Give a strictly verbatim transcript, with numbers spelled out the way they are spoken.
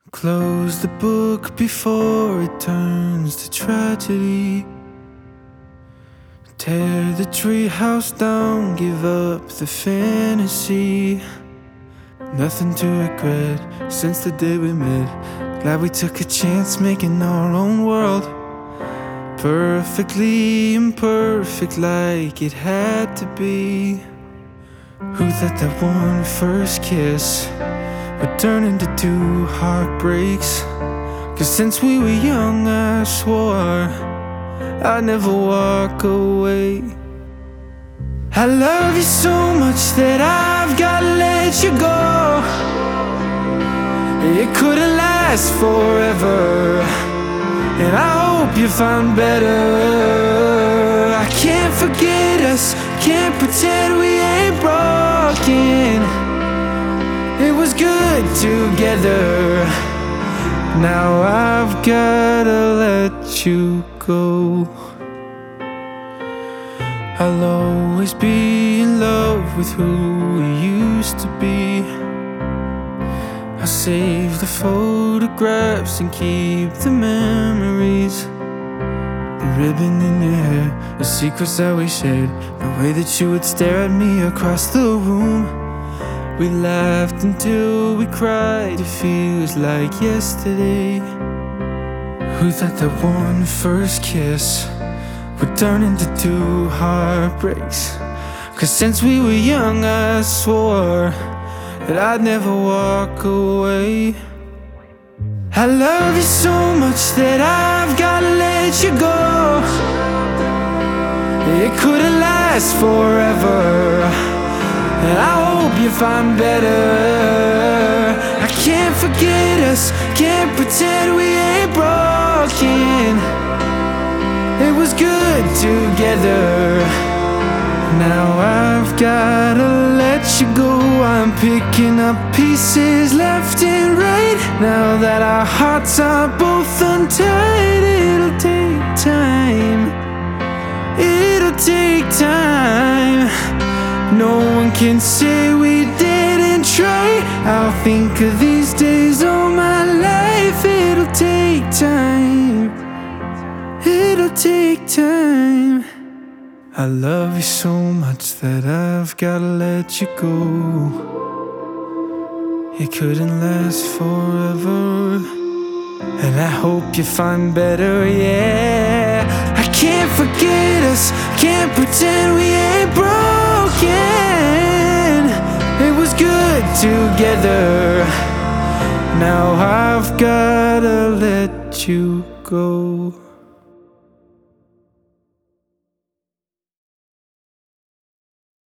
Close the book before it turns to tragedy. Tear the treehouse down, give up the fantasy. Nothing to regret since the day we met. Glad we took a chance making our own world. Perfectly imperfect like it had to be. Who thought that one first kiss would turn into two heartbreaks? Cause since we were young I swore I'd never walk away. I love you so much that I've gotta let you go. It couldn't last forever, and I hope you find better. I can't forget us, can't pretend we ain't broken. It was good together, now I've gotta let you go. I'll always be in love with who we used to be. I'll save the photographs and keep the memories. The ribbon in your hair, the secrets that we shared, the way that you would stare at me across the room. We laughed until we cried, it feels like yesterday. Who thought that one first kiss would turn into two heartbreaks? Cause since we were young I swore that I'd never walk away. I love you so much that I've gotta let you go. It couldn't last forever, and I hope you find better. I can't forget us, can't pretend we ain't broken. It was good together, now I've gotta let you go. I'm picking up pieces left and right, now that our hearts are both untied. It'll take time, it'll take time. No one can say we didn't try. I'll think of these days all my life. It'll take time, it'll take time. I love you so much that I've gotta let you go. It couldn't last forever, and I hope you find better, yeah. I can't forget us, can't pretend we ain't broken. It was good together, now I've gotta let you go.